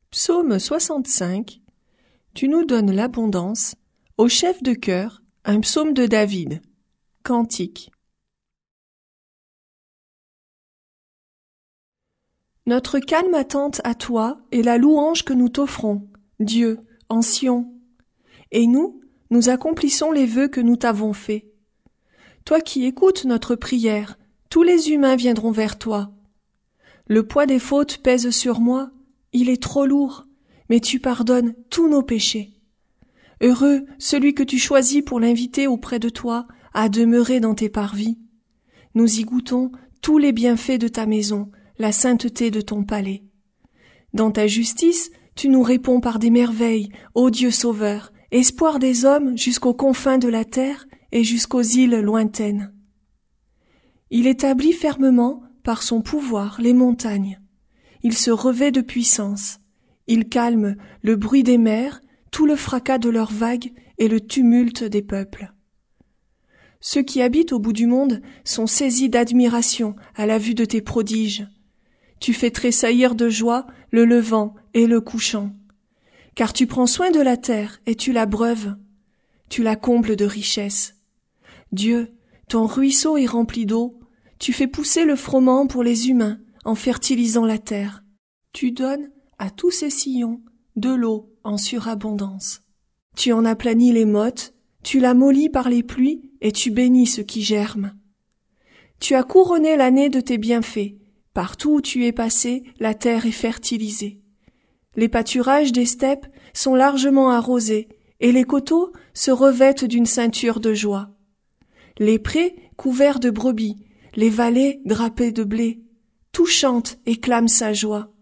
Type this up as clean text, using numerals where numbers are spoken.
Psaume 65. Tu nous donnes l'abondance. Au chef de chœur, un psaume de David. Cantique. Notre calme attente à toi est la louange que nous t'offrons, Dieu, en Sion. Et nous accomplissons les vœux que nous t'avons faits. Toi qui écoutes notre prière, tous les humains viendront vers toi. Le poids des fautes pèse sur moi, il est trop lourd, mais tu pardonnes tous nos péchés. Heureux celui que tu choisis pour l'inviter auprès de toi à demeurer dans tes parvis. Nous y goûtons tous les bienfaits de ta maison, la sainteté de ton palais. Dans ta justice, tu nous réponds par des merveilles, ô Dieu sauveur, espoir des hommes jusqu'aux confins de la terre et jusqu'aux îles lointaines. Il établit fermement, par son pouvoir, les montagnes. Il se revêt de puissance. Il calme le bruit des mers, tout le fracas de leurs vagues et le tumulte des peuples. Ceux qui habitent au bout du monde sont saisis d'admiration à la vue de tes prodiges. Tu fais tressaillir de joie le levant et le couchant. Car tu prends soin de la terre et tu l'abreuves. Tu la combles de richesses. Dieu, ton ruisseau est rempli d'eau. Tu fais pousser le froment pour les humains en fertilisant la terre. Tu donnes à tous ces sillons de l'eau en surabondance. Tu en aplanis les mottes, tu la mollis par les pluies et tu bénis ce qui germe. Tu as couronné l'année de tes bienfaits. Partout où tu es passé, la terre est fertilisée. Les pâturages des steppes sont largement arrosés et les coteaux se revêtent d'une ceinture de joie. Les prés couverts de brebis, les vallées drapées de blé, tout chante et clame sa joie.